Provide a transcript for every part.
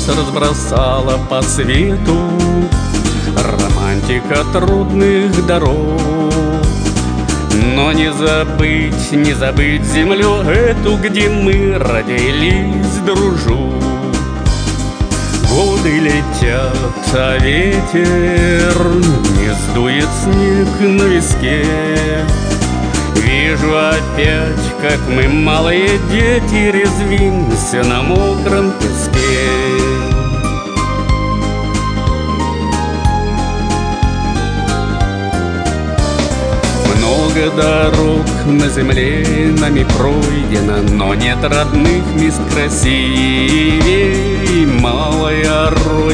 нас разбросала по свету романтика трудных дорог. Но не забыть, не забыть землю эту, где мы родились, дружу. Годы летят, а ветер не сдует снег на виске. Вижу опять, как мы, малые дети, резвимся на мокром песке. Много дорог на земле нами пройдено, но нет родных мест красивей. Малая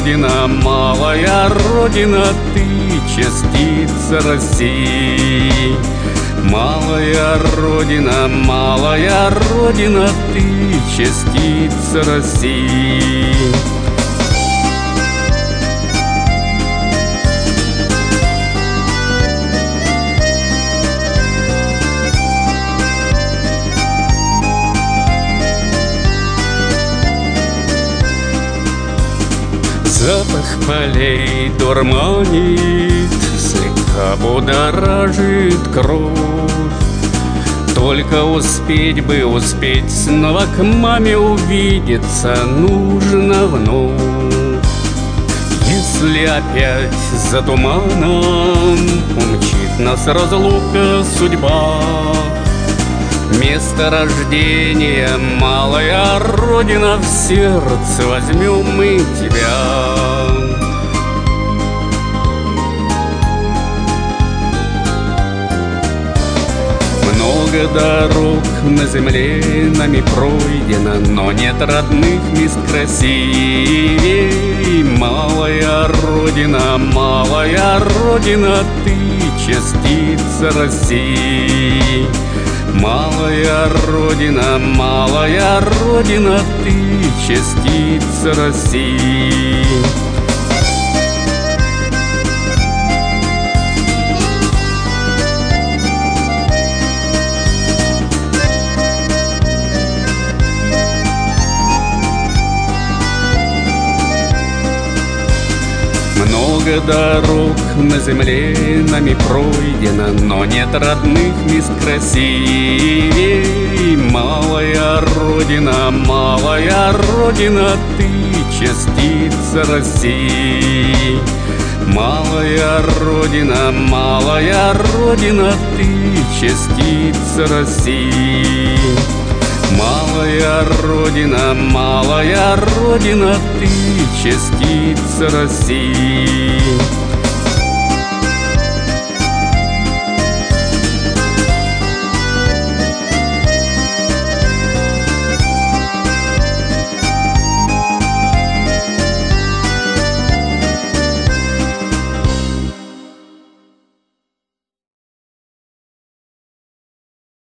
Родина, ты частица России. Малая Родина, ты частица России. Запах полей дурманит, слегка будоражит кровь. Только успеть бы, успеть снова к маме увидеться нужно вновь. Если опять за туманом умчит нас разлука судьба, место рождения, малая Родина, в сердце возьмем мы тебя. Много дорог на земле нами пройдено, но нет родных мест красивей. Малая Родина, ты частица России. Малая Родина, ты частица России. Много дорог на земле нами пройдено, но нет родных мест красивей. Малая Родина, ты частица России. Малая Родина, ты частица России. Малая Родина, ты частица России.